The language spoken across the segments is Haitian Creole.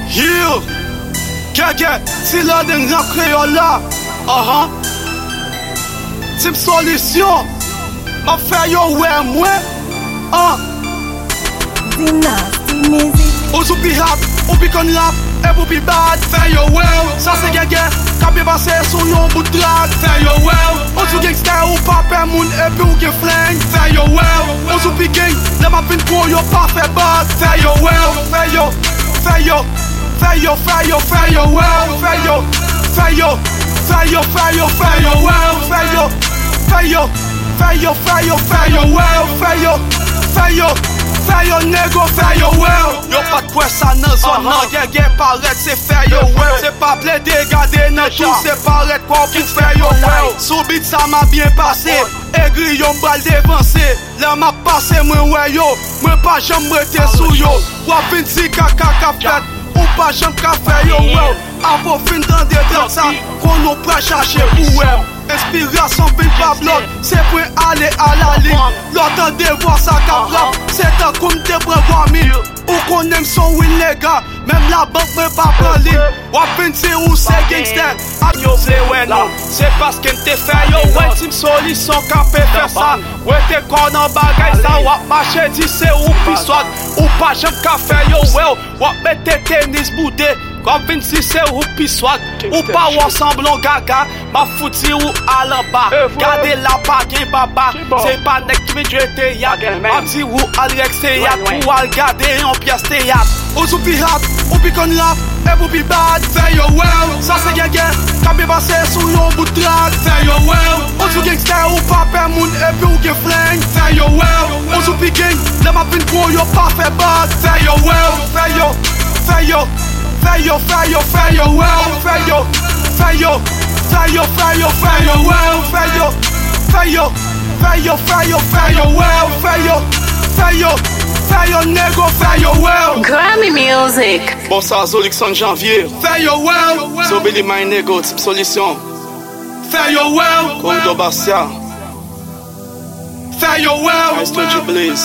Yeah, Gege, si lè den rap kreol la. Team Solution, ma fè yo wè mwen. Dynasty Music. Ou sou pi rap, ou pi kon rap, e pou pi bad. Fè yo wè, sa se Gege, ka pi pase sou yon bout drag. Fè yo wè, ou sou gangster ou pa pe moun e pi ou gen fling. Fè yo wè, ou sou pi gang, le ma fin kou yo pa fè bad. Fè yo wè, fè yo, fè yo, fè yo, fè yo, fè yo wè, fè yo, fè yo, fè yo, fè yo, fè yo wè, fè yo, fè yo, fè yo, fè yo, fè yo wè, fè yo, fè yo. Fè yo nego, fè yo well. Yo pat kwe sa nan zon nan Gege paret se fè yo well. Se pa ple de gade nan tou, se paret kwa pou fè yo well. Sou bit sa ma bien pase, egri yo mbral devanse. Le ma pase mwen wè yo, mwen pa jam mwete sou yo. Wapin si kaka ka fet, ou pa jam ka fè yo well. Apo fin dan de drat sa, kon nou pre chache pou well. Inspiration vin pa blot, se pou ale a la ligne. L'autant de voir sa ka rap, c'est un comme de brevois mille. Ou qu'on aime son win les gars, même la banque me pas prend ligne. Wapin c'est où c'est gangster. Yo vle ouais non, c'est parce qu'en te fait yo ouais. Team Solution ka pe faire ça. Ouais te kon en bagay ça, wap marché di c'est ou pissoit. Ou pas j'aime ka fait yo ouais. Wap mette tennis boudé. Comme si c'est ou pissoit, ou pas ou ensemble gaga, ma fouti ou à l'en bas. Gardez la bague baba, c'est pas nek qui me jette yad. Ma petit ou à l'extérieur, ou à garder en pièce théâtre. Ou sou pi rap, ou pi kon rap, et pou pi bad. Fè yo well, ça c'est Gege, ka pi pase sou yon bout drag. Fè yo well, ou sou gangster ou pa pe moun et pi ou gen fling. Fè yo well, ou sou pi gang, le ma fin kou yo pa fè bad. Fè yo well, fè yo, fè yo. Fè yo, fè yo, fè yo well, fè yo, fè yo, fè yo, fè yo, fè yo well, fè yo, fè yo, fè yo, fè yo, fè yo well, fè yo, fè yo, fè yo nego, fè yo well. Grammy Music. Bon sa Zolik son janvier. Fè yo well. So Billy my nego, Team Solution. Fè yo well. Kondo Bastia. Fè yo well. Mr. G Blaze.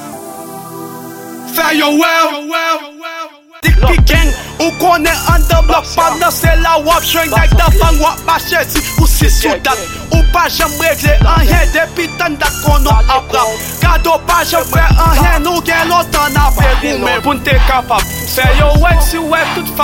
Fè yo well. Dik gang, ou konen an de blok. Pendant se la wap jwen nek da fang wap macheti ou si sou dat. Ou pa jam regle an yen depi tan dat konon ap rap. Kado pa jam fè an yen nou gen lontan ap e goumen pou nte kapap. Fè yo wek si wek tout